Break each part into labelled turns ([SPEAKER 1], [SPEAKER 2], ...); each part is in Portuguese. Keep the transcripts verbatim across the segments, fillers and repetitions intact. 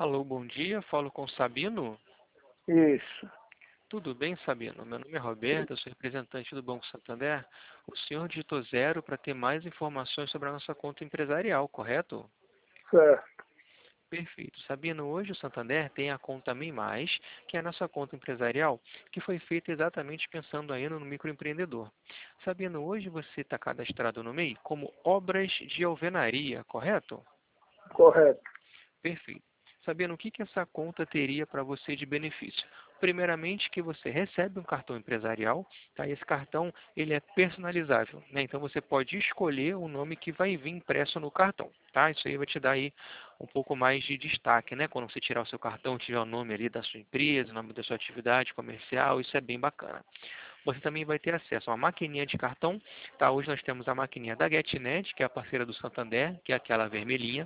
[SPEAKER 1] Alô, bom dia. Falo com o Sabino.
[SPEAKER 2] Isso.
[SPEAKER 1] Tudo bem, Sabino? Meu nome é Roberto, eu sou representante do Banco Santander. O senhor digitou zero para ter mais informações sobre a nossa conta empresarial, correto?
[SPEAKER 2] Certo.
[SPEAKER 1] Perfeito. Sabino, hoje o Santander tem a conta MEI Mais, que é a nossa conta empresarial, que foi feita exatamente pensando aí no microempreendedor. Sabino, hoje você está cadastrado no MEI como obras de alvenaria, correto?
[SPEAKER 2] Correto.
[SPEAKER 1] Perfeito. Sabendo o que que essa conta teria para você de benefício? Primeiramente, que você recebe um cartão empresarial, tá? Esse cartão ele é personalizável, né? Então você pode escolher o nome que vai vir impresso no cartão, tá? Isso aí vai te dar aí um pouco mais de destaque, né? Quando você tirar o seu cartão, tiver o nome ali da sua empresa, o nome da sua atividade comercial, isso é bem bacana. Você também vai ter acesso a uma maquininha de cartão, tá? Hoje nós temos a maquininha da GetNet, que é a parceira do Santander, que é aquela vermelhinha.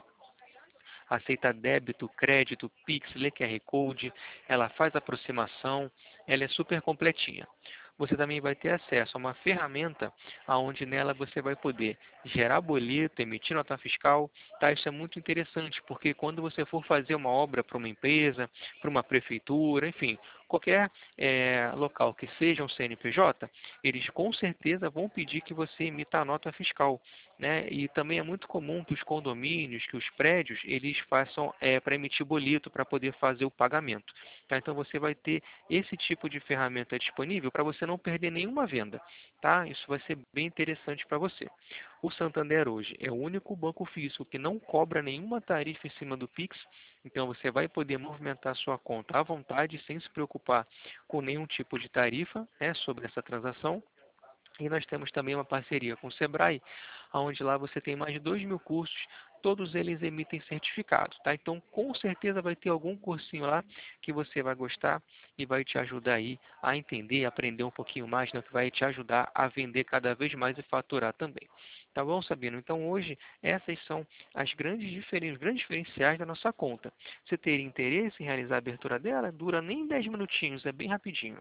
[SPEAKER 1] Aceita débito, crédito, Pix, lê Q R Code, ela faz aproximação, ela é super completinha. Você também vai ter acesso a uma ferramenta onde nela você vai poder gerar boleto, emitir nota fiscal. Tá? Isso é muito interessante, porque quando você for fazer uma obra para uma empresa, para uma prefeitura, enfim, qualquer é, local que seja um C N P J, eles com certeza vão pedir que você emita a nota fiscal. Né? E também é muito comum que os condomínios, que os prédios, eles façam é, para emitir boleto para poder fazer o pagamento. Tá? Então você vai ter esse tipo de ferramenta disponível para você não perder nenhuma venda. Tá? Isso vai ser bem interessante para você. O Santander hoje é o único banco físico que não cobra nenhuma tarifa em cima do Pix. Então você vai poder movimentar sua conta à vontade, sem se preocupar com nenhum tipo de tarifa, né, sobre essa transação. E nós temos também uma parceria com o Sebrae, onde lá você tem mais de dois mil cursos, todos eles emitem certificado, tá? Então, com certeza vai ter algum cursinho lá que você vai gostar e vai te ajudar aí a entender, aprender um pouquinho mais, né? Que vai te ajudar a vender cada vez mais e faturar também. Tá bom, Sabino? Então, hoje, essas são as grandes diferen- os grandes diferenciais da nossa conta. Você teria interesse em realizar a abertura dela? Dura nem dez minutinhos, é bem rapidinho.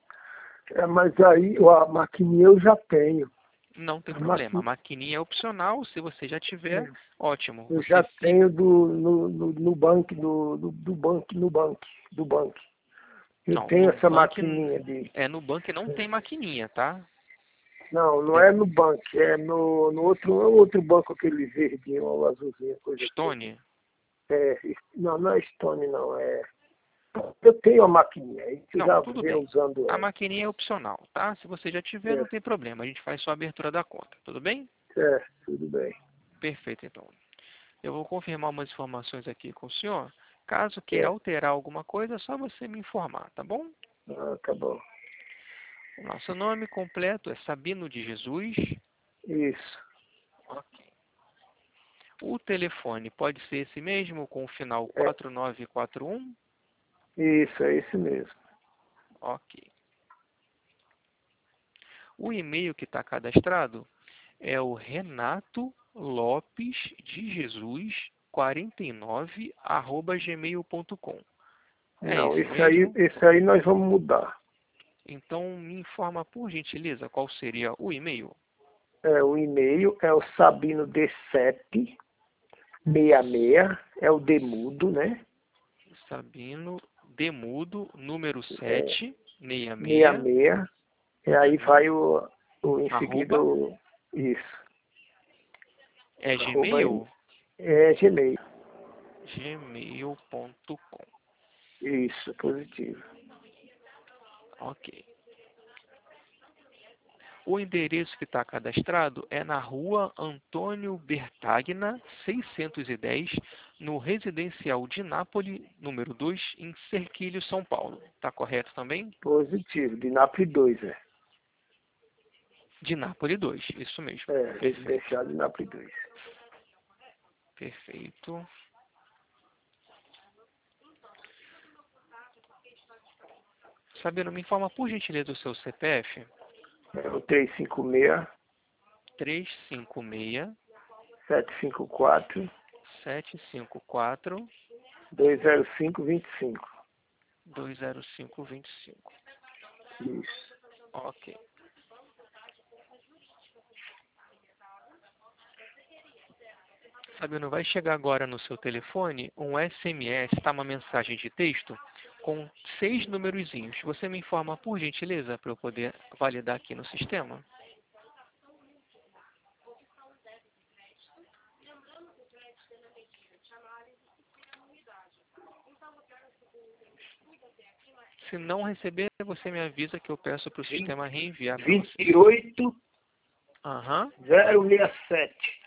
[SPEAKER 2] É, mas aí a maquininha eu já tenho.
[SPEAKER 1] Não tem
[SPEAKER 2] A
[SPEAKER 1] problema. A
[SPEAKER 2] maqui...
[SPEAKER 1] maquininha é opcional. Se você já tiver,
[SPEAKER 2] é,
[SPEAKER 1] ótimo.
[SPEAKER 2] eu
[SPEAKER 1] Você
[SPEAKER 2] já
[SPEAKER 1] fica.
[SPEAKER 2] tenho do, no, no, no banco, do, do, do banco, no banco, do banco. Eu
[SPEAKER 1] Não,
[SPEAKER 2] tenho
[SPEAKER 1] no
[SPEAKER 2] essa
[SPEAKER 1] banco
[SPEAKER 2] maquininha de.
[SPEAKER 1] é no banco não tem maquininha, tá?
[SPEAKER 2] Não, não
[SPEAKER 1] É
[SPEAKER 2] é no banco, é no, no outro, é outro banco, aquele verdinho ou azulzinho, coisa assim.
[SPEAKER 1] Stone.
[SPEAKER 2] É, não, não é Stone, não, é. Eu tenho a maquininha, aí você
[SPEAKER 1] Não,
[SPEAKER 2] já
[SPEAKER 1] tudo
[SPEAKER 2] vem
[SPEAKER 1] bem.
[SPEAKER 2] usando
[SPEAKER 1] A
[SPEAKER 2] ela.
[SPEAKER 1] maquininha é opcional, tá? Se você já tiver,
[SPEAKER 2] É,
[SPEAKER 1] não tem problema. A gente faz só a abertura da conta, tudo bem?
[SPEAKER 2] é, tudo bem.
[SPEAKER 1] Perfeito, então. Eu vou confirmar umas informações aqui com o senhor. Caso queira
[SPEAKER 2] É,
[SPEAKER 1] alterar alguma coisa, é só você me informar, tá bom?
[SPEAKER 2] ah, tá bom.
[SPEAKER 1] O nosso nome completo é Sabino de Jesus.
[SPEAKER 2] Isso,
[SPEAKER 1] Ok. O telefone pode ser esse mesmo, com o final
[SPEAKER 2] é,
[SPEAKER 1] quatro nove quatro um?
[SPEAKER 2] isso, é esse mesmo.
[SPEAKER 1] Ok. O e-mail que está cadastrado é o Renato Lopes de Jesus quarenta e nove arroba gmail ponto com. É
[SPEAKER 2] Não,
[SPEAKER 1] esse
[SPEAKER 2] esse aí,
[SPEAKER 1] mesmo?
[SPEAKER 2] esse aí nós vamos mudar.
[SPEAKER 1] Então me informa por gentileza qual seria o e-mail.
[SPEAKER 2] É, o e-mail é o sabino d sete sessenta e seis, é o demudo, né?
[SPEAKER 1] Sabino Demudo, número
[SPEAKER 2] É,
[SPEAKER 1] sete sessenta e seis,
[SPEAKER 2] sessenta e seis, e aí
[SPEAKER 1] uhum,
[SPEAKER 2] vai o, o em seguida
[SPEAKER 1] arroba,
[SPEAKER 2] o, isso,
[SPEAKER 1] é
[SPEAKER 2] arroba aí,
[SPEAKER 1] Gmail?
[SPEAKER 2] é Gmail.
[SPEAKER 1] gmail ponto com.
[SPEAKER 2] Isso, positivo.
[SPEAKER 1] Ok. O endereço que está cadastrado é na rua Antônio Bertagna, seiscentos e dez, no Residencial de Nápoles, número dois, em Serquilho, São Paulo. Está correto também?
[SPEAKER 2] Positivo, de Nápoles dois, é.
[SPEAKER 1] De Nápoles dois, isso mesmo.
[SPEAKER 2] É,
[SPEAKER 1] Perfeito.
[SPEAKER 2] residencial de Nápoles dois.
[SPEAKER 1] Perfeito. Sabino, me informa por gentileza o seu C P F.
[SPEAKER 2] É o três cinco seis,
[SPEAKER 1] três cinco seis,
[SPEAKER 2] sete cinco quatro,
[SPEAKER 1] sete cinco quatro,
[SPEAKER 2] dois zero cinco, dois cinco.
[SPEAKER 1] dois zero cinco dois cinco.
[SPEAKER 2] Isso.
[SPEAKER 1] Ok. Sabino, vai chegar agora no seu telefone um S M S, tá? Uma mensagem de texto com seis numerozinhos. Você me informa, por gentileza, para eu poder validar aqui no sistema? Se não receber, você me avisa que eu peço para o sistema reenviar para você.
[SPEAKER 2] vinte e oito
[SPEAKER 1] Aham.
[SPEAKER 2] zero sessenta e sete.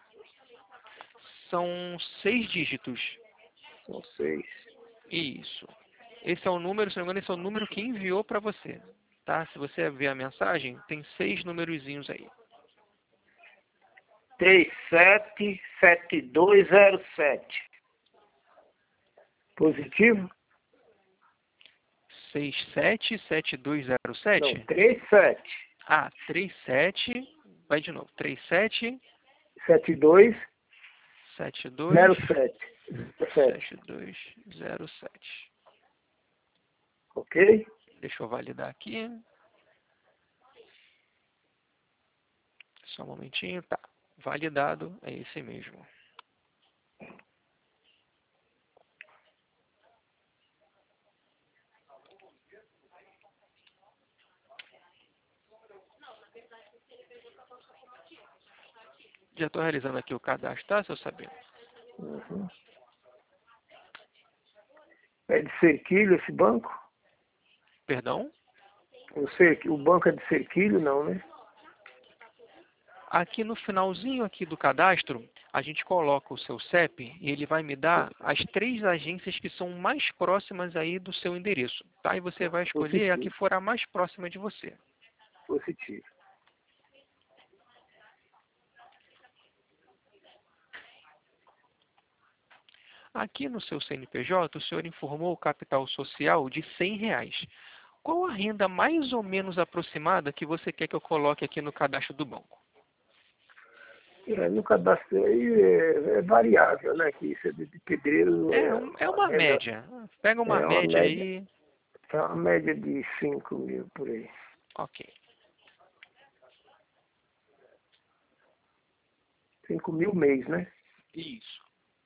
[SPEAKER 1] São seis dígitos.
[SPEAKER 2] São seis.
[SPEAKER 1] Isso. Esse é o número, se não me engano, esse é o número que enviou para você. Tá? Se você ver a mensagem, tem seis numerozinhos aí.
[SPEAKER 2] três sete sete dois zero sete. Positivo?
[SPEAKER 1] seis sete sete dois zero sete?
[SPEAKER 2] Não, três sete.
[SPEAKER 1] Ah, trinta e sete. Vai de novo. trinta e sete
[SPEAKER 2] sete dois
[SPEAKER 1] sete dois
[SPEAKER 2] zero sete.
[SPEAKER 1] sete dois zero sete.
[SPEAKER 2] Ok?
[SPEAKER 1] Deixa eu validar aqui. Só um momentinho. Tá. Validado. É esse mesmo. Já estou realizando aqui o cadastro, tá, seu Sabino?
[SPEAKER 2] Uhum. É de Cerquilho esse banco?
[SPEAKER 1] Perdão?
[SPEAKER 2] O, Cer... o banco é de Cerquilho, não, né?
[SPEAKER 1] Aqui no finalzinho aqui do cadastro, a gente coloca o seu C E P e ele vai me dar as três agências que são mais próximas aí do seu endereço, tá? E você vai escolher a que
[SPEAKER 2] Positivo.
[SPEAKER 1] for a mais próxima de você.
[SPEAKER 2] Positivo.
[SPEAKER 1] Aqui no seu C N P J, o senhor informou o capital social de cem reais. Qual a renda mais ou menos aproximada que você quer que eu coloque aqui no cadastro do banco?
[SPEAKER 2] É, no cadastro aí é, é variável, né? Que isso é de, de pedreiro,
[SPEAKER 1] É,
[SPEAKER 2] é
[SPEAKER 1] um- é
[SPEAKER 2] uma
[SPEAKER 1] uma
[SPEAKER 2] renda,
[SPEAKER 1] média. Pega uma
[SPEAKER 2] é uma
[SPEAKER 1] média
[SPEAKER 2] média,
[SPEAKER 1] aí.
[SPEAKER 2] é uma média de cinco mil por aí.
[SPEAKER 1] Ok.
[SPEAKER 2] Cinco mil mês, né?
[SPEAKER 1] Isso.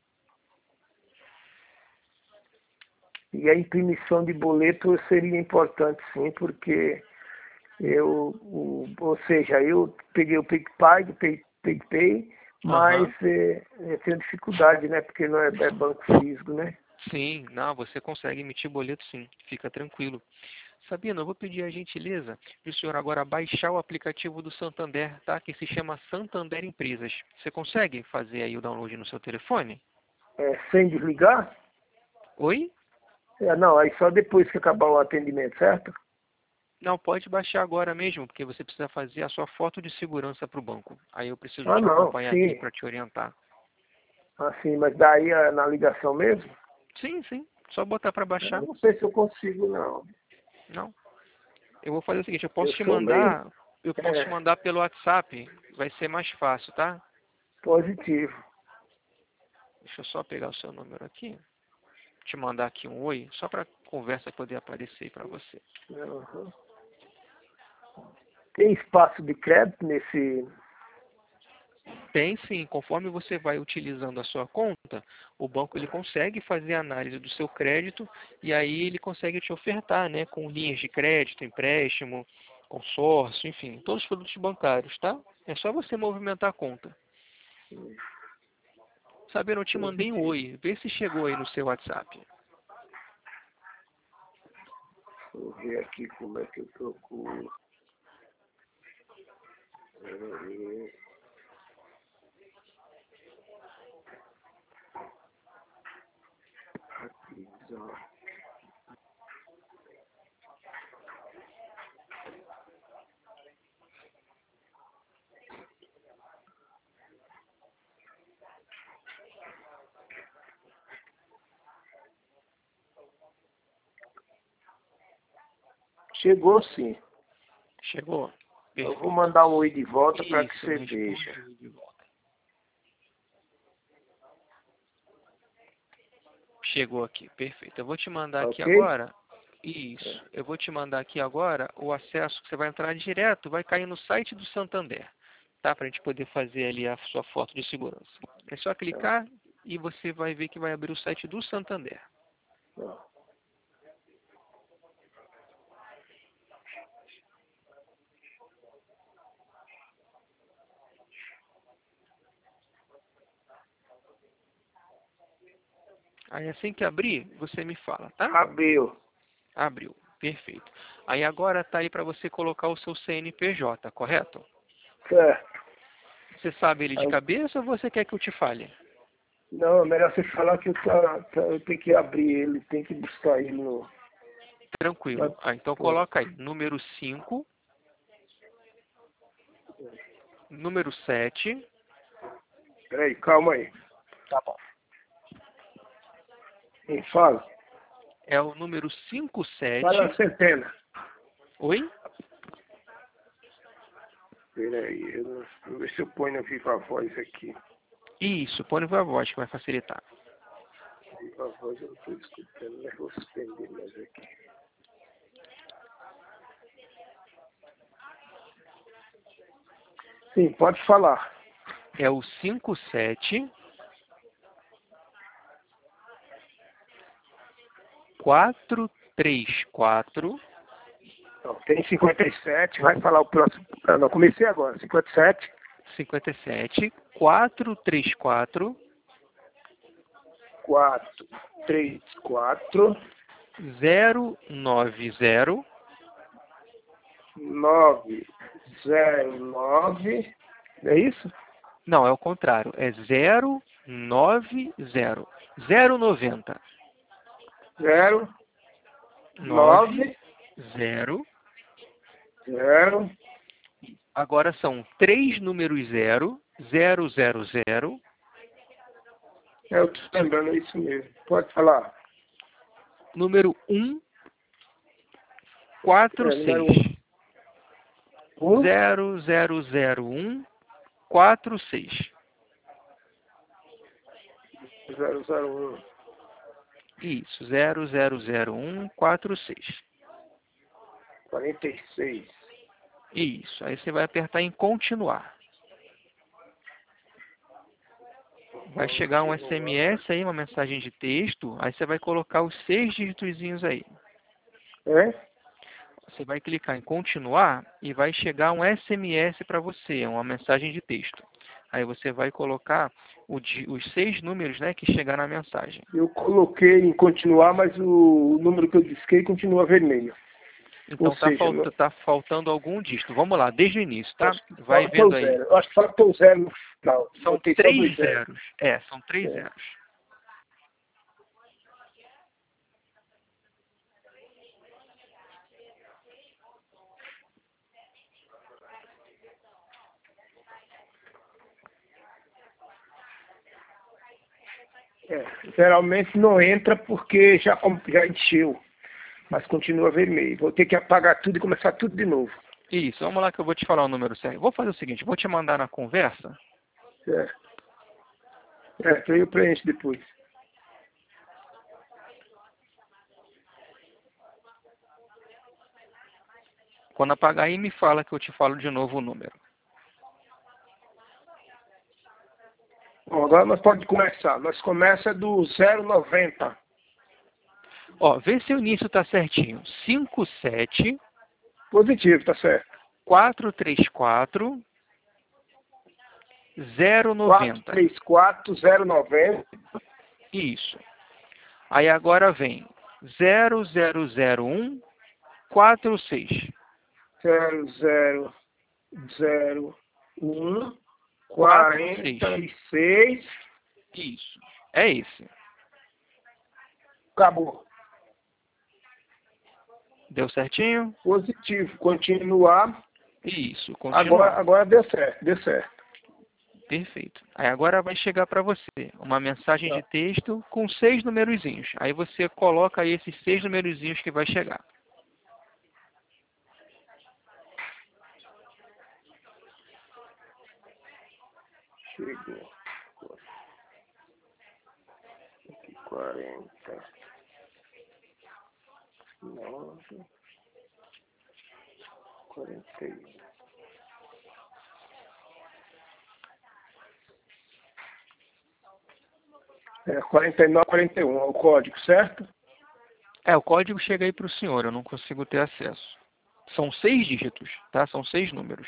[SPEAKER 2] E a imprimição de boleto seria importante, sim, porque eu, o, ou seja, eu peguei o PicPay, do Pay- PicPay, mas
[SPEAKER 1] Aham.
[SPEAKER 2] é, eu tenho dificuldade, né? Porque não é, é banco físico, né?
[SPEAKER 1] Sim, não, você consegue emitir boleto sim, fica tranquilo. Sabino, eu vou pedir a gentileza de o senhor agora baixar o aplicativo do Santander, tá? Que se chama Santander Empresas. Você consegue fazer aí o download no seu telefone?
[SPEAKER 2] É, sem desligar?
[SPEAKER 1] Oi?
[SPEAKER 2] É, não, aí só depois que acabar o atendimento, certo?
[SPEAKER 1] Não, pode baixar agora mesmo, porque você precisa fazer a sua foto de segurança para o banco. Aí eu preciso
[SPEAKER 2] Ah,
[SPEAKER 1] te
[SPEAKER 2] não,
[SPEAKER 1] acompanhar aqui
[SPEAKER 2] sim.
[SPEAKER 1] para te orientar.
[SPEAKER 2] Assim, mas daí é na ligação mesmo?
[SPEAKER 1] Sim, sim, só botar para
[SPEAKER 2] Eu
[SPEAKER 1] baixar.
[SPEAKER 2] não sei se eu consigo, não.
[SPEAKER 1] Não. Eu vou fazer o seguinte, eu
[SPEAKER 2] Eu
[SPEAKER 1] posso te
[SPEAKER 2] sou meio
[SPEAKER 1] mandar, eu posso te
[SPEAKER 2] é,
[SPEAKER 1] mandar pelo WhatsApp, vai ser mais fácil, tá?
[SPEAKER 2] positivo.
[SPEAKER 1] Deixa eu só pegar o seu número aqui, te mandar aqui um oi, só para a conversa poder aparecer para você.
[SPEAKER 2] Uhum. Tem espaço de crédito nesse.
[SPEAKER 1] Tem sim, conforme você vai utilizando a sua conta, o banco ele consegue fazer a análise do seu crédito e aí ele consegue te ofertar, né, com linhas de crédito, empréstimo, consórcio, enfim, todos os produtos bancários, tá? É só você movimentar a conta. Sabendo, eu te mandei um
[SPEAKER 2] Positivo.
[SPEAKER 1] oi, vê se chegou aí no seu WhatsApp.
[SPEAKER 2] Vou ver aqui como é que eu procuro. Peraí. Aqui, ó. Chegou sim.
[SPEAKER 1] Chegou?
[SPEAKER 2] Eu vou
[SPEAKER 1] Perfeito.
[SPEAKER 2] mandar um oi de volta para que
[SPEAKER 1] Isso,
[SPEAKER 2] você
[SPEAKER 1] me responde
[SPEAKER 2] veja.
[SPEAKER 1] o oi de volta. Chegou aqui, perfeito. Eu vou te mandar aqui
[SPEAKER 2] Ok?
[SPEAKER 1] agora. Isso. Eu vou te mandar aqui agora o acesso que você vai entrar direto, vai cair no site do Santander, tá? Para a gente poder fazer ali a sua foto de segurança. É só clicar e você vai ver que vai abrir o site do Santander. Aí assim que abrir, você me fala, tá?
[SPEAKER 2] Abriu.
[SPEAKER 1] Abriu. Perfeito. Aí agora tá aí para você colocar o seu C N P J, correto?
[SPEAKER 2] Certo.
[SPEAKER 1] Você sabe ele de
[SPEAKER 2] Aí-
[SPEAKER 1] cabeça ou você quer que eu te fale?
[SPEAKER 2] Não, é melhor você falar que eu, tá, tá- eu tenho que abrir ele, tem que buscar ele no.
[SPEAKER 1] Tranquilo. Ah, então
[SPEAKER 2] Pô,
[SPEAKER 1] coloca aí. Número cinco, número sete.
[SPEAKER 2] peraí, calma aí.
[SPEAKER 1] Tá bom.
[SPEAKER 2] Quem fala?
[SPEAKER 1] É o número cinco
[SPEAKER 2] Fala
[SPEAKER 1] sete.
[SPEAKER 2] a centena.
[SPEAKER 1] Oi?
[SPEAKER 2] Peraí, eu não, vou ver se eu ponho no Viva Voz aqui.
[SPEAKER 1] Isso, põe no a voz que vai facilitar.
[SPEAKER 2] Viva Voz eu não estou escutando, mas vou suspender mais aqui. Sim, pode falar.
[SPEAKER 1] É o cinco sete quatro três quatro
[SPEAKER 2] Não, tem cinquenta e sete, vai falar o próximo. Ah, não, comecei agora. cinquenta e sete,
[SPEAKER 1] cinquenta e sete quatro três quatro
[SPEAKER 2] quatro, três, quatro,
[SPEAKER 1] zero nove zero
[SPEAKER 2] nove, zero, nove. É isso?
[SPEAKER 1] Não, é o contrário. É zero nove zero zero noventa
[SPEAKER 2] Zero,
[SPEAKER 1] nove
[SPEAKER 2] nove,
[SPEAKER 1] zero.
[SPEAKER 2] zero.
[SPEAKER 1] Agora são três números zero, zero zero zero,
[SPEAKER 2] É, eu estou lembrando, é isso mesmo. Pode falar.
[SPEAKER 1] número um
[SPEAKER 2] É,
[SPEAKER 1] quatro
[SPEAKER 2] número um.
[SPEAKER 1] seis
[SPEAKER 2] Um,
[SPEAKER 1] zero zero zero um quatro seis.
[SPEAKER 2] zero, zero, um.
[SPEAKER 1] Isso, zero zero zero um quatro seis.
[SPEAKER 2] quarenta e seis.
[SPEAKER 1] Isso, aí você vai apertar em continuar. Vai chegar um S M S aí, uma mensagem de texto, aí você vai colocar os seis dígitozinhos aí.
[SPEAKER 2] É?
[SPEAKER 1] Você vai clicar em continuar e vai chegar um S M S para você, uma mensagem de texto. Aí você vai colocar o di- os seis números, né, que chegar na mensagem.
[SPEAKER 2] Eu coloquei em continuar, mas o, o número que eu disquei continua vermelho. Ou
[SPEAKER 1] Então tá,
[SPEAKER 2] seja,
[SPEAKER 1] falta,
[SPEAKER 2] não,
[SPEAKER 1] tá faltando algum dígito. Vamos lá, desde o início, tá?
[SPEAKER 2] acho que
[SPEAKER 1] Vai
[SPEAKER 2] falta o
[SPEAKER 1] vendo aí.
[SPEAKER 2] zero. Eu acho que falta o zero no final.
[SPEAKER 1] São
[SPEAKER 2] Botei só dois
[SPEAKER 1] três
[SPEAKER 2] zeros.
[SPEAKER 1] zeros. É, são três
[SPEAKER 2] É.
[SPEAKER 1] zeros.
[SPEAKER 2] É. Geralmente não entra porque já, com- já encheu. Mas continua vermelho. Vou ter que apagar tudo e começar tudo de novo.
[SPEAKER 1] Isso, vamos lá que eu vou te falar o número certo. Vou fazer o seguinte, vou te mandar na conversa.
[SPEAKER 2] É. É, então eu preencho depois.
[SPEAKER 1] Quando apagar aí, me fala que eu te falo de novo o número.
[SPEAKER 2] Bom, agora nós podemos começar. Nós começa do zero noventa.
[SPEAKER 1] Ó, vê se o início tá certinho. cinco sete
[SPEAKER 2] Positivo, tá certo.
[SPEAKER 1] quatro três quatro zero
[SPEAKER 2] quatro
[SPEAKER 1] noventa.
[SPEAKER 2] três quatro zero noventa.
[SPEAKER 1] Isso. Aí agora vem zero zero zero um quatro seis.
[SPEAKER 2] zero zero zero um
[SPEAKER 1] quatro seis.
[SPEAKER 2] quarenta e seis.
[SPEAKER 1] Isso. É esse.
[SPEAKER 2] Acabou.
[SPEAKER 1] Deu certinho?
[SPEAKER 2] Positivo. Continuar.
[SPEAKER 1] Isso.
[SPEAKER 2] Agora,
[SPEAKER 1] Continuar.
[SPEAKER 2] agora deu certo. Deu certo.
[SPEAKER 1] Perfeito. Aí agora vai chegar para você uma mensagem de
[SPEAKER 2] Tá.
[SPEAKER 1] texto com seis numerozinhos. Aí você coloca aí esses seis numerozinhos que vai chegar.
[SPEAKER 2] Chegou. quarenta. nove. quarenta e um. É quarenta e nove, quarenta e um, é o código, certo?
[SPEAKER 1] É, o código chega aí para o senhor, eu não consigo ter acesso. São seis dígitos, tá? São seis números.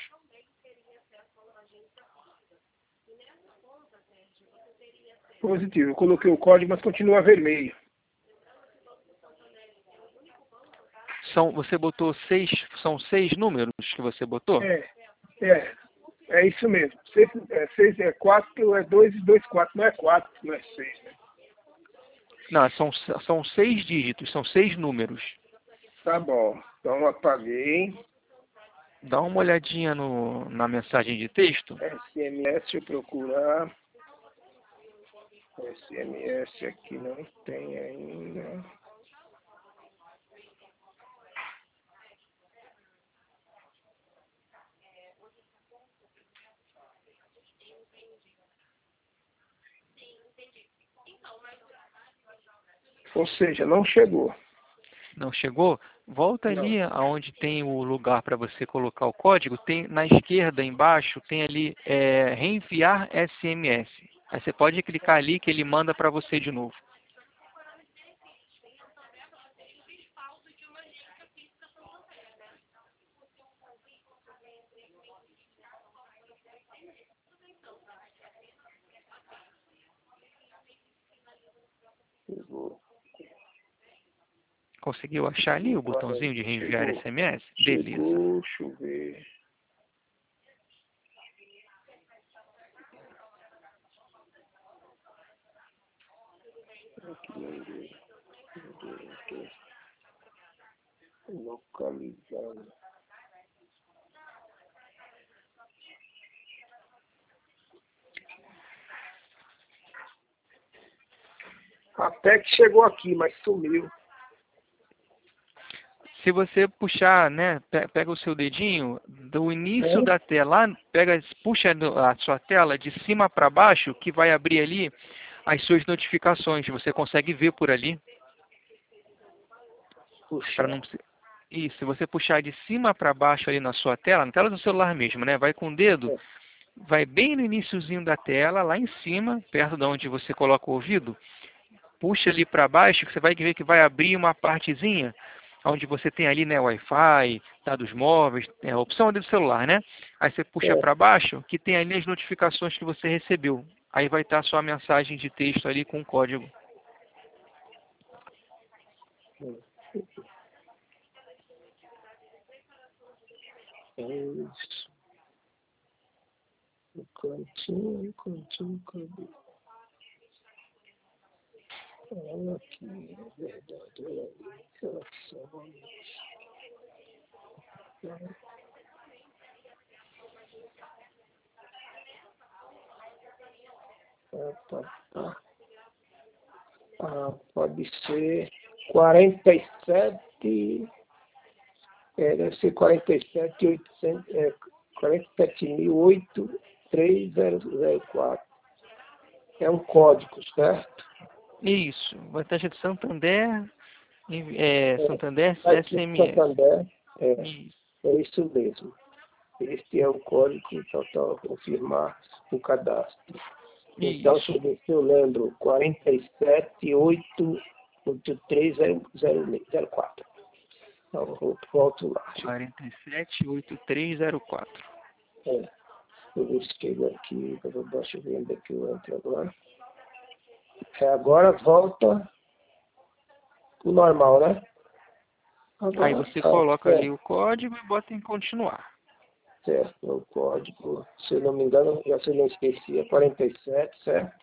[SPEAKER 2] Positivo, eu coloquei o código, mas continua vermelho.
[SPEAKER 1] São, você botou seis, são seis números que você botou?
[SPEAKER 2] É, é, é isso mesmo. Seis, é, seis é quatro, é dois e dois, quatro. Não é quatro, não é seis, né?
[SPEAKER 1] Não, são, são seis dígitos, são seis números.
[SPEAKER 2] Tá bom, então apaguei.
[SPEAKER 1] Dá uma olhadinha no, na mensagem de texto.
[SPEAKER 2] S M S, deixa eu procurar. S M S aqui não tem ainda. Ou seja, não chegou.
[SPEAKER 1] Não chegou? Volta
[SPEAKER 2] Não.
[SPEAKER 1] ali aonde tem o lugar para você colocar o código. Tem na esquerda embaixo tem ali é, reenviar S M S. Aí você pode clicar ali que ele manda para você de novo.
[SPEAKER 2] Chegou.
[SPEAKER 1] Conseguiu achar ali o botãozinho de reenviar
[SPEAKER 2] Chegou.
[SPEAKER 1] S M S? Beleza.
[SPEAKER 2] Chegou, deixa eu ver. Aqui, ninguém. Ninguém aqui. Localizando. Até que chegou aqui, mas sumiu.
[SPEAKER 1] Se você puxar, né, pe- pega o seu dedinho do início
[SPEAKER 2] É?
[SPEAKER 1] da tela, lá, pega, puxa no- a sua tela de cima para baixo, que vai abrir ali as suas notificações. Você consegue ver por ali. Para
[SPEAKER 2] Puxa.
[SPEAKER 1] não precisar. Isso, se você puxar de cima para baixo ali na sua tela, na tela do celular mesmo, né? Vai com o dedo,
[SPEAKER 2] É.
[SPEAKER 1] vai bem no iniciozinho da tela, lá em cima, perto de onde você coloca o ouvido, puxa ali para baixo, que você vai ver que vai abrir uma partezinha, onde você tem ali, né, Wi-Fi, dados móveis, é a opção do celular, né? Aí você puxa
[SPEAKER 2] É.
[SPEAKER 1] para baixo, que tem ali as notificações que você recebeu. Aí vai estar a sua mensagem de texto ali com o código.
[SPEAKER 2] É isso. No cantinho, no cantinho, cadê? Olha aqui, é verdade, olha ali. Relações. Tá, tá, tá. Ah, pode ser quarenta e sete, é, deve ser quarenta e sete, oitocentos, é, quarenta e sete mil oito três zero zero quatro. É um código, certo?
[SPEAKER 1] Isso, vai estar escrito Santander, é,
[SPEAKER 2] É,
[SPEAKER 1] Santander
[SPEAKER 2] tá aqui em
[SPEAKER 1] S M S.
[SPEAKER 2] Santander, é,
[SPEAKER 1] Isso.
[SPEAKER 2] é isso mesmo. Este é o código total, confirmar o cadastro. Então, deixa
[SPEAKER 1] Isso.
[SPEAKER 2] eu ver se eu lembro, quarenta e sete, oito oito três zero quatro. Então, eu volto lá.
[SPEAKER 1] quarenta e sete, oitenta e três zero quatro.
[SPEAKER 2] É, eu ver se chego aqui, deixa eu ver onde é que eu entro agora. É, agora volta o normal, né?
[SPEAKER 1] Aí
[SPEAKER 2] Agora,
[SPEAKER 1] você
[SPEAKER 2] ah,
[SPEAKER 1] coloca ali
[SPEAKER 2] é,
[SPEAKER 1] o código e bota em continuar.
[SPEAKER 2] certo, é o código, se eu não me engano, já se eu não esqueci, é quarenta e sete, certo?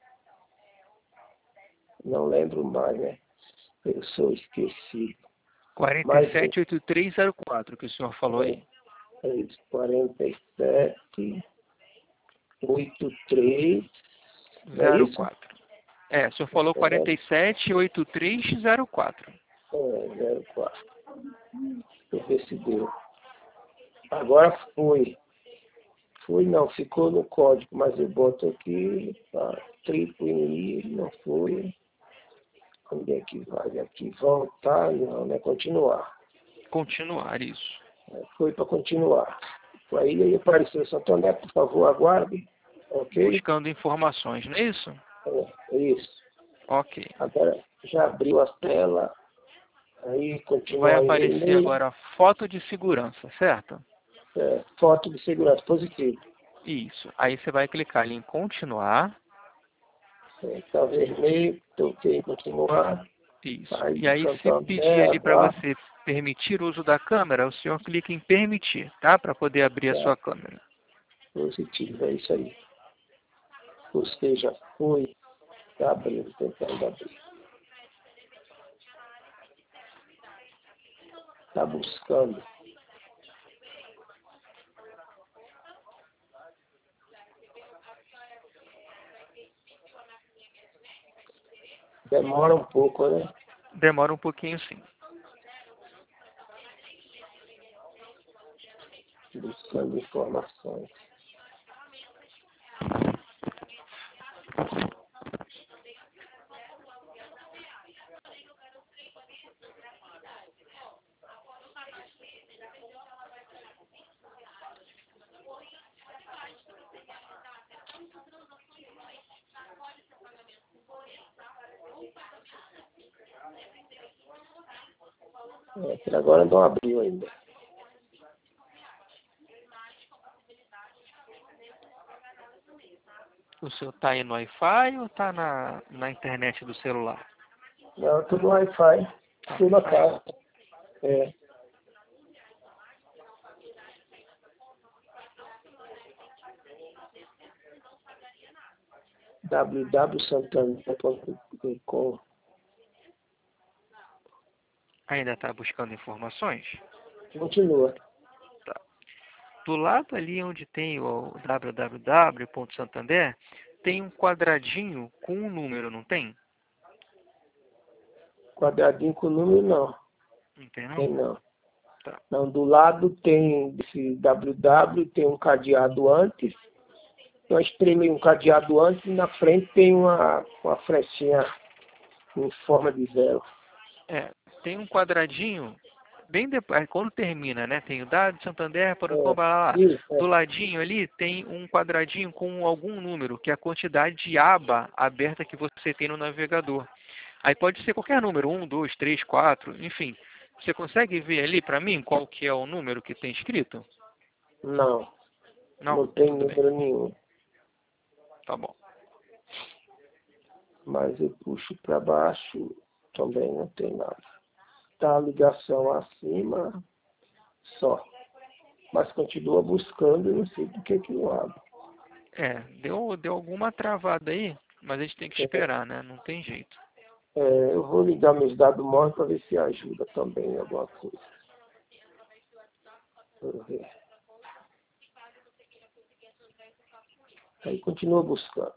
[SPEAKER 2] Não lembro mais, né? Eu sou esquecido. Mas,
[SPEAKER 1] quarenta e sete, oitenta e três zero quatro que o senhor falou
[SPEAKER 2] é,
[SPEAKER 1] aí.
[SPEAKER 2] é isso, quarenta e sete, oitenta e três, não é
[SPEAKER 1] zero
[SPEAKER 2] isso?
[SPEAKER 1] quatro. É, o senhor falou quarenta e sete, oitenta e três zero quatro.
[SPEAKER 2] É, zero quatro. Deixa eu ver se deu. Agora foi. Foi não, ficou no código, mas eu boto aqui, tá, triplo em I, não foi. Onde é que vai? Aqui voltar, não, né? Continuar.
[SPEAKER 1] Continuar, isso.
[SPEAKER 2] É, foi para continuar. Aí, aí apareceu Santander, por favor, aguarde. Ok?
[SPEAKER 1] Buscando informações, não é isso?
[SPEAKER 2] É, é isso.
[SPEAKER 1] Ok.
[SPEAKER 2] Agora já abriu a tela. Aí continua
[SPEAKER 1] Vai
[SPEAKER 2] aí
[SPEAKER 1] aparecer
[SPEAKER 2] e-mail,
[SPEAKER 1] agora foto de segurança, certo?
[SPEAKER 2] é, foto de segurança positivo.
[SPEAKER 1] Isso. Aí você vai clicar ali em continuar.
[SPEAKER 2] Está vermelho, toquei em continuar.
[SPEAKER 1] Isso.
[SPEAKER 2] Aí
[SPEAKER 1] E aí se pedir
[SPEAKER 2] Santander,
[SPEAKER 1] ali para
[SPEAKER 2] abaixo,
[SPEAKER 1] você permitir o uso da câmera, o senhor clica em permitir, tá? Para poder abrir a
[SPEAKER 2] tá,
[SPEAKER 1] sua câmera.
[SPEAKER 2] positivo, é isso aí. Você já foi, está abrindo, tentando abrir. Está buscando. Demora um pouco, né?
[SPEAKER 1] Demora um pouquinho sim.
[SPEAKER 2] Buscando informações. É, por agora não abriu ainda.
[SPEAKER 1] O senhor está aí no Wi-Fi ou está na, na internet do celular?
[SPEAKER 2] Não, tudo Wi-Fi,
[SPEAKER 1] Ah,
[SPEAKER 2] tudo na
[SPEAKER 1] Wi-Fi.
[SPEAKER 2] casa. É. w w w ponto santander ponto com.
[SPEAKER 1] Ainda está buscando informações?
[SPEAKER 2] Continua.
[SPEAKER 1] Tá. Do lado ali onde tem o w w w ponto santander, tem um quadradinho com um número, não tem?
[SPEAKER 2] Quadradinho com número não.
[SPEAKER 1] Não tem não?
[SPEAKER 2] Tem não.
[SPEAKER 1] Tá.
[SPEAKER 2] Não, do lado tem esse W W, tem um cadeado antes, uma estrela e um cadeado antes, e na frente tem uma, uma flechinha em forma de zero.
[SPEAKER 1] É, tem um quadradinho bem depois, quando termina, né? Tem o dado de Santander para o
[SPEAKER 2] É,
[SPEAKER 1] lá, lá.
[SPEAKER 2] isso,
[SPEAKER 1] Do
[SPEAKER 2] é,
[SPEAKER 1] ladinho ali tem um quadradinho com algum número, que é a quantidade de aba aberta que você tem no navegador. Aí pode ser qualquer número, um, dois, três, quatro, enfim. Você consegue ver ali para mim qual que é o número que tem escrito?
[SPEAKER 2] não,
[SPEAKER 1] Não?
[SPEAKER 2] não tem
[SPEAKER 1] Tudo bem.
[SPEAKER 2] número nenhum.
[SPEAKER 1] Tá bom.
[SPEAKER 2] Mas eu puxo para baixo, também não tem nada. Tá a ligação acima, só. Mas continua buscando e não sei por que que não abre.
[SPEAKER 1] É, deu, deu alguma travada aí, mas a gente tem que
[SPEAKER 2] É,
[SPEAKER 1] esperar, né? Não tem jeito.
[SPEAKER 2] é, eu vou ligar meus dados móveis para ver se ajuda também em alguma coisa. Vamos ver. Aí continua buscando.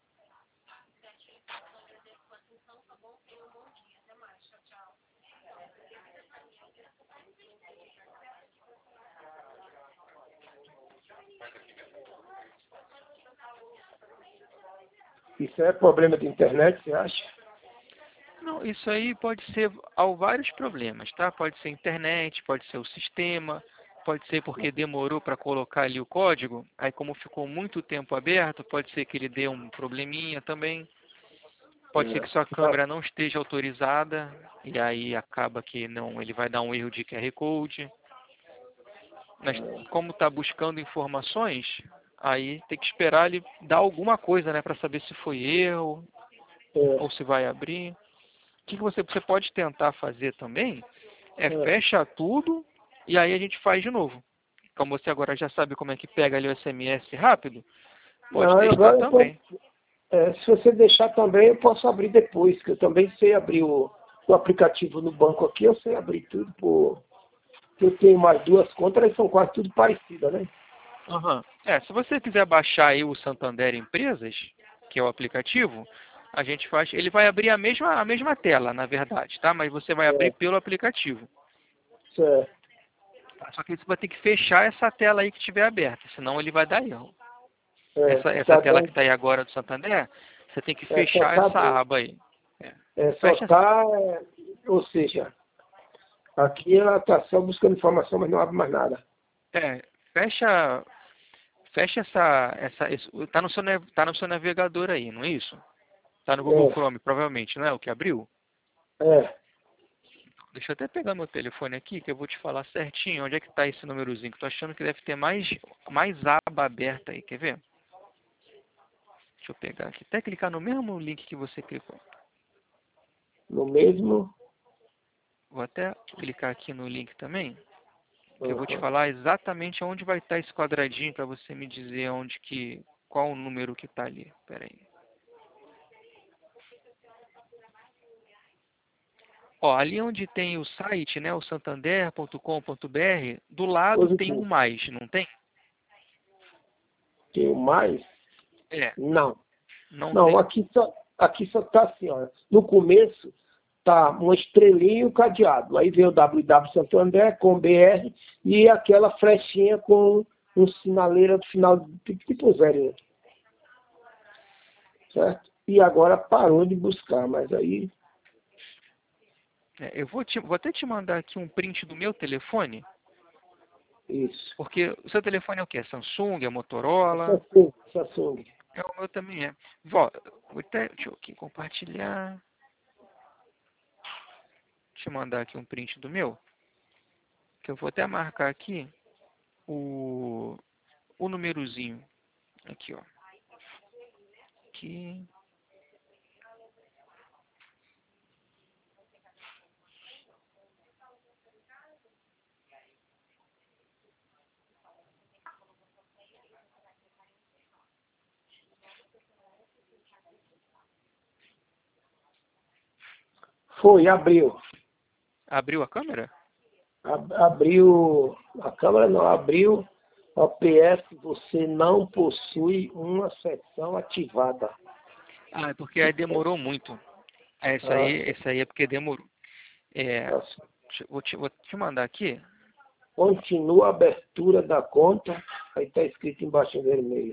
[SPEAKER 2] Isso é problema de internet, você acha?
[SPEAKER 1] Não, isso aí pode ser há vários problemas, tá? Pode ser internet, pode ser o sistema, pode ser porque demorou para colocar ali o código, aí como ficou muito tempo aberto, pode ser que ele dê um probleminha também. Pode ser que sua
[SPEAKER 2] É, tá,
[SPEAKER 1] câmera não esteja autorizada e aí acaba que não, ele vai dar um erro de Q R Code. Mas como está buscando informações, aí tem que esperar ele dar alguma coisa, né, para saber se foi erro ou
[SPEAKER 2] é,
[SPEAKER 1] se vai abrir. O que que você, você pode tentar fazer também é
[SPEAKER 2] é.
[SPEAKER 1] fecha tudo e aí a gente faz de novo. Como você agora já sabe como é que pega ali o S M S rápido, pode
[SPEAKER 2] Não,
[SPEAKER 1] testar
[SPEAKER 2] agora eu tô,
[SPEAKER 1] também.
[SPEAKER 2] é, se você deixar também, eu posso abrir depois, que eu também sei abrir o, o aplicativo no banco aqui, eu sei abrir tudo por. Eu tenho mais duas contas, elas são quase tudo parecidas, né?
[SPEAKER 1] Aham. É, se você quiser baixar aí o Santander Empresas, que é o aplicativo, a gente faz, ele vai abrir a mesma, a mesma tela, na verdade, tá? Mas você vai abrir
[SPEAKER 2] É,
[SPEAKER 1] pelo aplicativo.
[SPEAKER 2] certo.
[SPEAKER 1] Tá? Só que você vai ter que fechar essa tela aí que estiver aberta, senão ele vai dar erro.
[SPEAKER 2] É,
[SPEAKER 1] Essa, essa
[SPEAKER 2] tá
[SPEAKER 1] tela que
[SPEAKER 2] dando,
[SPEAKER 1] está aí agora do Santander, você tem que
[SPEAKER 2] é, só
[SPEAKER 1] fechar
[SPEAKER 2] tá,
[SPEAKER 1] essa aba aí. É.
[SPEAKER 2] é, só
[SPEAKER 1] Fecha,
[SPEAKER 2] tá, é, ou seja, aqui ela tá só buscando informação, mas não abre mais nada.
[SPEAKER 1] é, fecha, fecha essa, essa, isso, tá no seu, na- tá no seu navegador aí, não é isso? Tá no Google
[SPEAKER 2] É.
[SPEAKER 1] Chrome, provavelmente, não é o que abriu?
[SPEAKER 2] É.
[SPEAKER 1] Deixa eu até pegar meu telefone aqui, que eu vou te falar certinho onde é que está esse númerozinho, que eu tô achando que deve ter mais, mais aba aberta aí, quer ver? Deixa eu pegar aqui, até clicar no mesmo link que você clicou.
[SPEAKER 2] No mesmo.
[SPEAKER 1] Vou até clicar aqui no link também, que eu vou te
[SPEAKER 2] Uhum.
[SPEAKER 1] falar exatamente onde vai estar esse quadradinho para você me dizer onde que, qual o número que está ali. Pera aí. Ó, ali onde tem o site, né, o santander ponto com ponto br, do lado tem um
[SPEAKER 2] Positivo.
[SPEAKER 1] mais, não tem?
[SPEAKER 2] Tem o mais?
[SPEAKER 1] É,
[SPEAKER 2] Não.
[SPEAKER 1] não
[SPEAKER 2] Não,
[SPEAKER 1] tem.
[SPEAKER 2] aqui só, aqui só tá assim, ó. No começo tá uma estrelinha e o cadeado. Aí vem o W W Santander com B R e aquela flechinha com um sinaleira do final, tipo tipo zero. Certo? E agora parou de buscar, mas aí.
[SPEAKER 1] É, eu vou, te, vou até te mandar aqui um print do meu telefone,
[SPEAKER 2] Isso.
[SPEAKER 1] porque o seu telefone é o quê? É Samsung, é
[SPEAKER 2] É
[SPEAKER 1] Motorola?
[SPEAKER 2] Samsung, Samsung.
[SPEAKER 1] É, o meu também é. Vó, vou até, deixa eu aqui compartilhar. Deixa eu mandar aqui um print do meu, que eu vou até marcar aqui o, o númerozinho. Aqui, ó. Aqui.
[SPEAKER 2] Foi, abriu.
[SPEAKER 1] Abriu a câmera?
[SPEAKER 2] Ab- Abriu. A câmera não abriu. O P S, você não possui uma seção ativada.
[SPEAKER 1] Ah, é porque aí demorou muito. É, esse aí,
[SPEAKER 2] Ah,
[SPEAKER 1] esse aí é porque demorou. É,
[SPEAKER 2] tá.
[SPEAKER 1] deixa- vou, te, vou te mandar aqui.
[SPEAKER 2] Continua a abertura da conta. Aí está escrito embaixo em vermelho.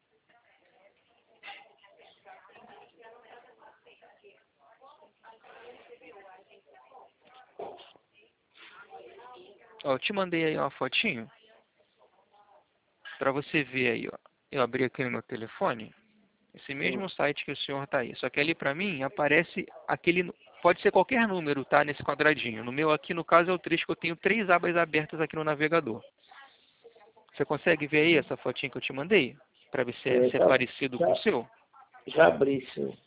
[SPEAKER 1] Ó, eu te mandei aí uma fotinho para você ver aí, ó. Eu abri aqui no meu telefone, esse
[SPEAKER 2] Hum.
[SPEAKER 1] mesmo site que o senhor tá aí. Só que ali para mim aparece aquele, pode ser qualquer número, tá? Nesse quadradinho. No meu aqui, no caso, é o três, que eu tenho três abas abertas aqui no navegador. Você consegue ver aí essa fotinha que eu te mandei? Para ver se é,
[SPEAKER 2] É,
[SPEAKER 1] se é
[SPEAKER 2] já,
[SPEAKER 1] parecido com o
[SPEAKER 2] já,
[SPEAKER 1] seu?
[SPEAKER 2] já abri, sim.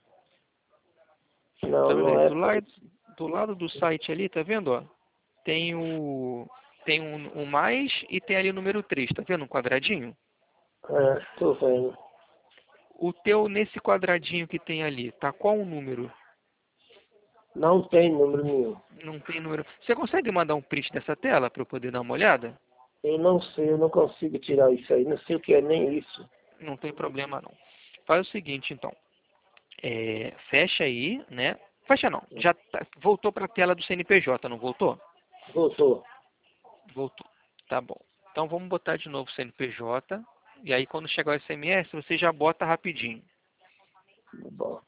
[SPEAKER 1] Tá
[SPEAKER 2] Não,
[SPEAKER 1] vendo
[SPEAKER 2] não
[SPEAKER 1] aí?
[SPEAKER 2] é
[SPEAKER 1] Do lado,
[SPEAKER 2] parecido.
[SPEAKER 1] do lado do site ali, tá vendo, ó? Tem o tem um, um mais e tem ali o número três, tá vendo? Um quadradinho.
[SPEAKER 2] É, tô vendo.
[SPEAKER 1] O teu, nesse quadradinho que tem ali, tá qual o número?
[SPEAKER 2] Não tem número nenhum.
[SPEAKER 1] Não tem número. Você consegue mandar um print dessa tela para eu poder dar uma olhada?
[SPEAKER 2] Eu não sei, eu não consigo tirar isso aí. Não sei o que é nem isso.
[SPEAKER 1] Não tem problema não. Faz o seguinte, então. É, fecha aí, né? Fecha não. Já tá- voltou para a tela do C N P J, não voltou?
[SPEAKER 2] Voltou.
[SPEAKER 1] Voltou. Tá bom. Então vamos botar de novo o C N P J. E aí quando chegar o S M S, você já bota rapidinho.
[SPEAKER 2] Bom.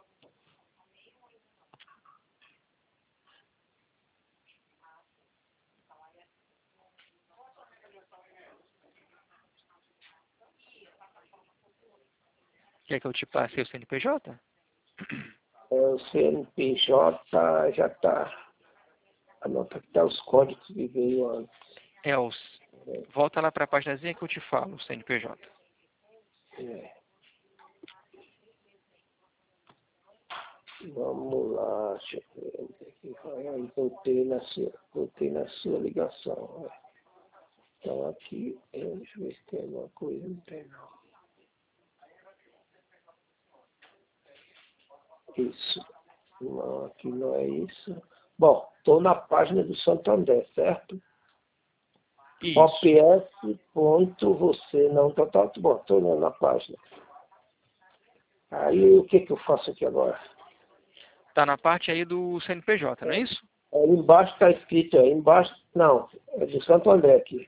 [SPEAKER 1] Quer que eu te passe o C N P J?
[SPEAKER 2] É, o C N P J já está. Anota que tá os códigos que veio antes.
[SPEAKER 1] É, os... volta lá para a paginazinha que eu te falo, o C N P J.
[SPEAKER 2] É. Vamos lá, deixa eu ver onde é que vai. Aí voltei na sua, voltei na sua ligação. Ó. Então aqui, eu, deixa eu ver se tem alguma coisa, não tem não. Isso. Não, aqui não é isso. Bom, estou na página do Santander, certo?
[SPEAKER 1] Isso.
[SPEAKER 2] O P S ponto você não tá, tá bom, estou na página. Aí o que que eu faço aqui agora?
[SPEAKER 1] Tá na parte aí do C N P J, não é isso?
[SPEAKER 2] Aí embaixo está escrito, aí embaixo, não, é do Santo André aqui.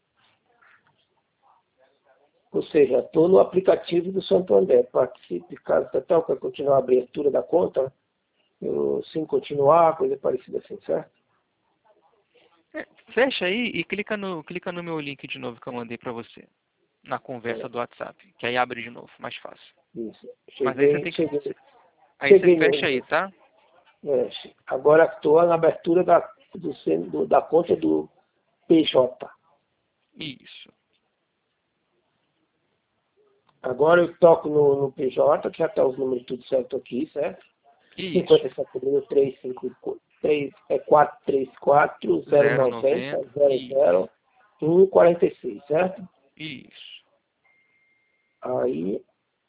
[SPEAKER 2] Ou seja, estou no aplicativo do Santo André. Participe, caso tal, para continuar a abertura da conta, eu, sim, continuar, coisa parecida assim, certo?
[SPEAKER 1] É, fecha aí e clica no, clica no meu link de novo que eu mandei para você. Na conversa
[SPEAKER 2] É,
[SPEAKER 1] do WhatsApp. Que aí abre de novo, mais fácil.
[SPEAKER 2] isso.
[SPEAKER 1] Mas aí você
[SPEAKER 2] Cheguei,
[SPEAKER 1] tem que.
[SPEAKER 2] cheguei.
[SPEAKER 1] Aí
[SPEAKER 2] Cheguei
[SPEAKER 1] você fecha
[SPEAKER 2] no,
[SPEAKER 1] aí, tá?
[SPEAKER 2] é, agora estou na abertura da, do, do, da conta do P J.
[SPEAKER 1] Isso.
[SPEAKER 2] Agora eu toco no, no P J, que já está os números tudo certo aqui, certo?
[SPEAKER 1] Isso.
[SPEAKER 2] cinquenta e sete mil trezentos e cinquenta e três, é quatrocentos e trinta e quatro, zero noventa, zero zero, um quarenta e seis, certo?
[SPEAKER 1] Isso.
[SPEAKER 2] Aí,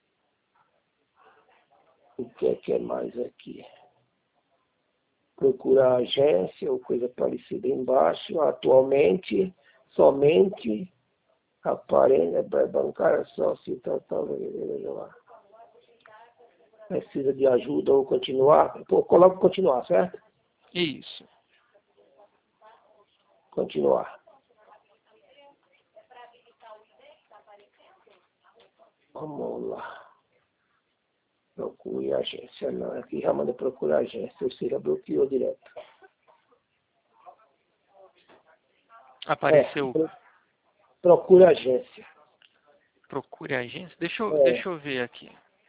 [SPEAKER 2] o que é que é mais aqui? Procurar agência ou coisa parecida embaixo. Atualmente, somente aparelho bancária sócio tal, tal, lá. Precisa de ajuda ou continuar? Pô, coloco continuar, certo?
[SPEAKER 1] Isso.
[SPEAKER 2] Continuar. Vamos lá. Procure agência. Não, aqui já manda procurar agência, ou seja, bloqueou direto.
[SPEAKER 1] Apareceu.
[SPEAKER 2] É, procure agência.
[SPEAKER 1] Procure a agência. Deixa eu,
[SPEAKER 2] É.
[SPEAKER 1] deixa eu ver aqui.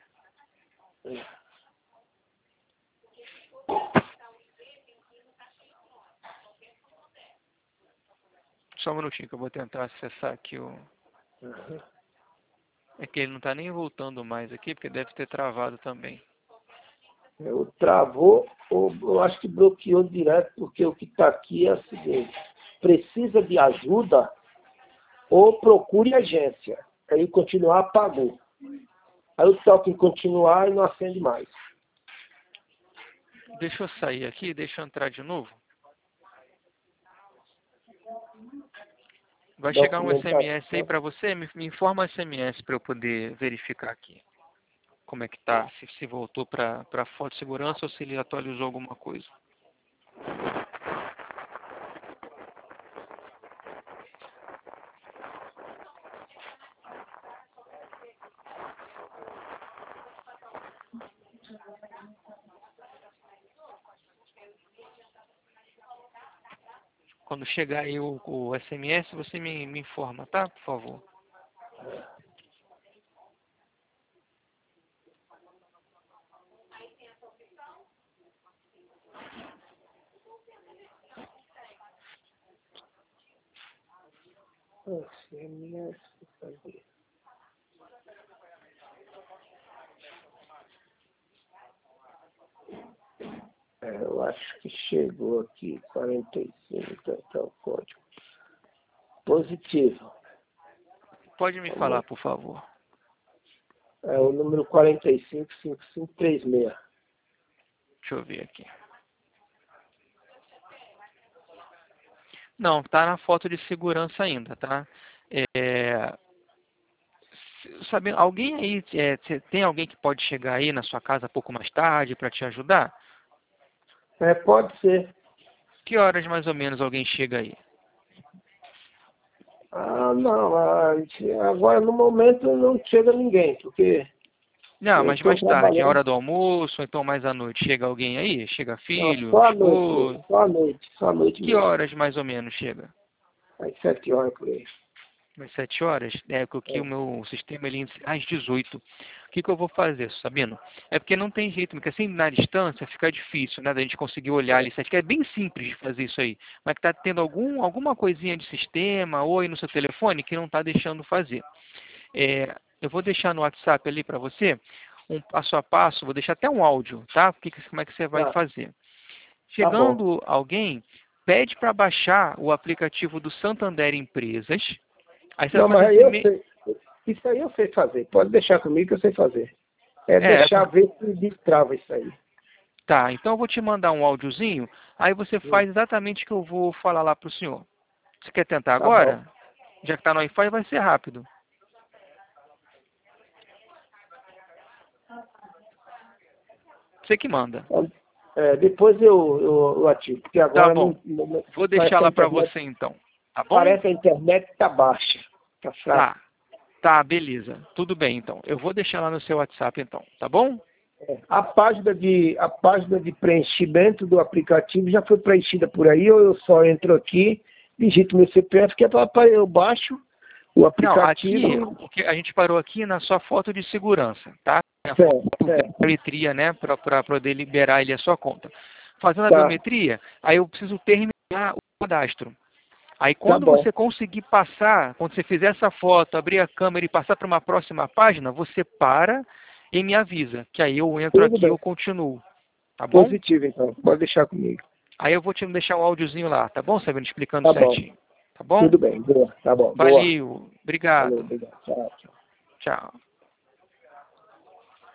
[SPEAKER 1] Só um minutinho que eu vou tentar acessar aqui o...
[SPEAKER 2] Uhum.
[SPEAKER 1] É que ele não está nem voltando mais aqui, porque deve ter travado também.
[SPEAKER 2] Eu travou, ou eu acho que bloqueou direto, porque o que está aqui é o seguinte: precisa de ajuda ou procure agência. Aí continuar apagou. Aí eu toco em continuar e não acende mais.
[SPEAKER 1] Deixa eu sair aqui, deixa eu entrar de novo. Vai chegar um S M S aí para você? Me, me informa o S M S para eu poder verificar aqui. Como é que tá? Se, se voltou para para foto de segurança ou se ele atualizou alguma coisa. Quando chegar aí o, o S M S, você me, me informa, tá? Por favor.
[SPEAKER 2] S M S, cadê? É, eu acho que chegou aqui, quarenta e cinco, tá o código. Positivo.
[SPEAKER 1] Pode me falar, por favor.
[SPEAKER 2] É o número quarenta e cinco, cinquenta e cinco, trinta e seis.
[SPEAKER 1] Deixa eu ver aqui. Não, tá na foto de segurança ainda, tá? É, sabe, alguém aí, é, tem alguém que pode chegar aí na sua casa um pouco mais tarde para te ajudar?
[SPEAKER 2] É, pode ser.
[SPEAKER 1] Que horas mais ou menos alguém chega aí?
[SPEAKER 2] Ah, não, a gente- agora no momento não chega ninguém, porque
[SPEAKER 1] Não,
[SPEAKER 2] eu
[SPEAKER 1] mas
[SPEAKER 2] estou
[SPEAKER 1] mais tarde, a
[SPEAKER 2] trabalhando.
[SPEAKER 1] hora do almoço, ou então mais à noite, chega alguém aí? Chega
[SPEAKER 2] Não,
[SPEAKER 1] filho,
[SPEAKER 2] só à noite mesmo,
[SPEAKER 1] esposo?
[SPEAKER 2] só à noite, só à noite
[SPEAKER 1] Que
[SPEAKER 2] mesmo.
[SPEAKER 1] horas mais ou menos chega?
[SPEAKER 2] Às sete horas por aí.
[SPEAKER 1] Às sete horas? É, porque o
[SPEAKER 2] É.
[SPEAKER 1] meu sistema ele inicia às dezoito. O que, que eu vou fazer, Sabino? É porque não tem jeito, porque assim na distância fica difícil, né, da gente conseguir olhar ali. Que é bem simples de fazer isso aí. Mas que tá tendo algum, alguma coisinha de sistema ou aí no seu telefone que não está deixando fazer. É, eu vou deixar no WhatsApp ali para você um passo a passo, vou deixar até um áudio, tá? Que, como é que você vai
[SPEAKER 2] Tá,
[SPEAKER 1] fazer.
[SPEAKER 2] tá bom.
[SPEAKER 1] Chegando alguém, pede para baixar o aplicativo do Santander Empresas. Aí você vai
[SPEAKER 2] Não,
[SPEAKER 1] fazer
[SPEAKER 2] mas aí
[SPEAKER 1] assim,
[SPEAKER 2] eu
[SPEAKER 1] me-
[SPEAKER 2] sei. Isso aí eu sei fazer. Pode deixar comigo que eu sei fazer. É
[SPEAKER 1] é, é
[SPEAKER 2] deixar
[SPEAKER 1] por-
[SPEAKER 2] ver se destrava isso aí.
[SPEAKER 1] tá, então eu vou te mandar um áudiozinho, aí você
[SPEAKER 2] Hum,
[SPEAKER 1] faz exatamente o que eu vou falar lá pro senhor. Você quer tentar
[SPEAKER 2] Tá bom.
[SPEAKER 1] agora? Já que está no Wi-Fi, vai ser rápido. Você que manda.
[SPEAKER 2] É, depois eu, eu, eu ativo, porque
[SPEAKER 1] Tá
[SPEAKER 2] agora
[SPEAKER 1] bom.
[SPEAKER 2] não, não-
[SPEAKER 1] Vou
[SPEAKER 2] parece
[SPEAKER 1] deixar
[SPEAKER 2] que a
[SPEAKER 1] lá para
[SPEAKER 2] internet,
[SPEAKER 1] você então. Tá bom?
[SPEAKER 2] parece que a internet tá baixa, tá fraca.
[SPEAKER 1] Tá. Tá, beleza. Tudo bem então. Eu vou deixar lá no seu WhatsApp então, tá bom?
[SPEAKER 2] É, A página de a página de preenchimento do aplicativo já foi preenchida por aí, ou eu só entro aqui, digito meu C P F, que é para eu baixo O
[SPEAKER 1] Não,
[SPEAKER 2] aplicativo...
[SPEAKER 1] aqui, porque a gente parou aqui na sua foto de segurança, tá? A
[SPEAKER 2] Certo,
[SPEAKER 1] foto da
[SPEAKER 2] certo.
[SPEAKER 1] biometria, né, para poder liberar ele a sua conta. Fazendo a
[SPEAKER 2] Tá,
[SPEAKER 1] biometria, aí eu preciso terminar o cadastro. Aí
[SPEAKER 2] tá
[SPEAKER 1] quando
[SPEAKER 2] bom.
[SPEAKER 1] você conseguir passar, quando você fizer essa foto, abrir a câmera e passar para uma próxima página, você para e me avisa, que aí eu entro
[SPEAKER 2] Tudo
[SPEAKER 1] aqui e
[SPEAKER 2] bem.
[SPEAKER 1] eu continuo, tá bom?
[SPEAKER 2] Positivo, então. Pode deixar comigo.
[SPEAKER 1] Aí eu vou te deixar o áudiozinho lá, tá bom, Sabino? Explicando
[SPEAKER 2] Tá bom.
[SPEAKER 1] certinho. Tá bom?
[SPEAKER 2] Tudo bem. Boa. Tá bom. Boa.
[SPEAKER 1] Valeu.
[SPEAKER 2] Valeu,
[SPEAKER 1] Obrigado.
[SPEAKER 2] obrigado. Tchau, tchau.
[SPEAKER 1] Tchau.